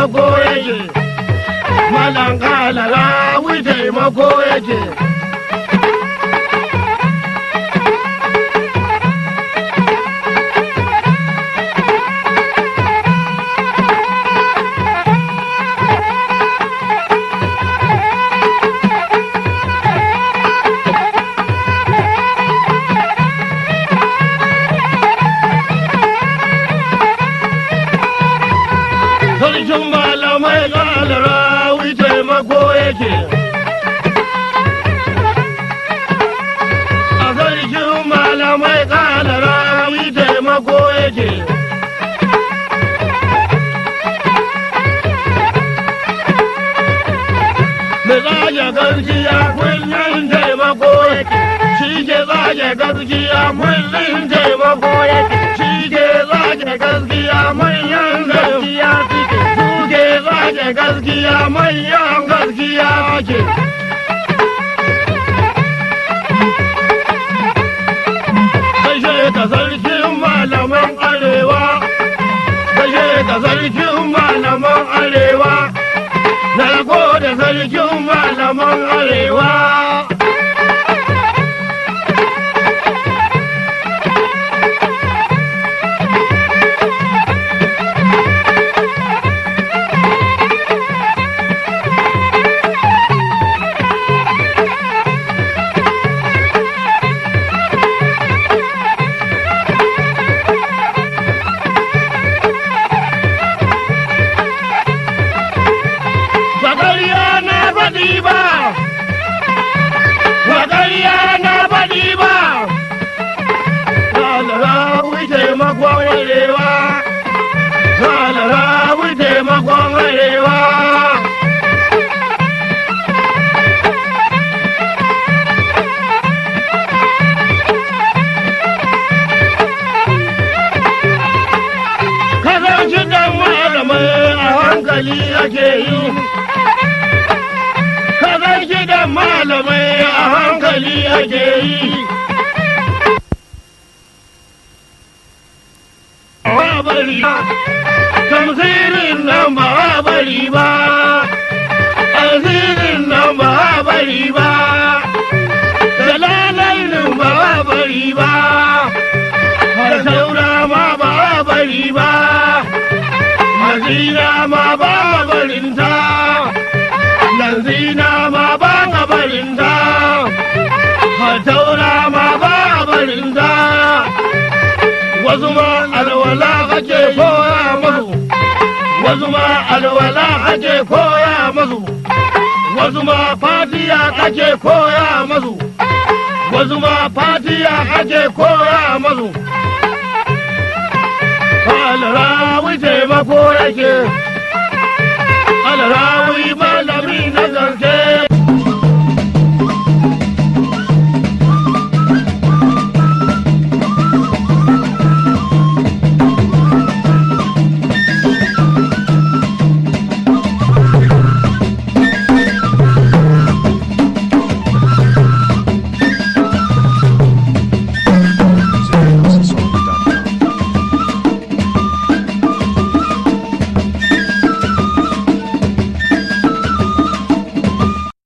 taimako yake, malam Alarawi taimako yake. Sarkin malamai Alarawi taimako yake. A sarkin malamai Alarawi taimako yake. Me zage gaskiya kullum taimako yake. Shi ke zage gaskiya kullum taimako yake. Shi ke zage gaskiya manyan gaskiya suke. Zage gaskiya manyan gaskiya ke. Gaishe ka sarkin malaman arewa, gaishe ka sarkin malaman arewa, na gode sarkin malaman arewa. Ake yi kazan gidan malamai a hankali ake yi. Bari tamsirin nan ba bari ba, asirin nan ba bari ba, dalalai ba bari ba, har saura ma ba bari ba. Zina ma ba barinta, nan zina ma ba barinta, hataura ma ba barinta. Wasu ma alwala ake koya masu, wasu ma alwala ake koya masu, wasu ma fatiya ake koya masu, wasu ma fatiya ake koya masu. Alarawi taimako yake, Alarawi malami na zance.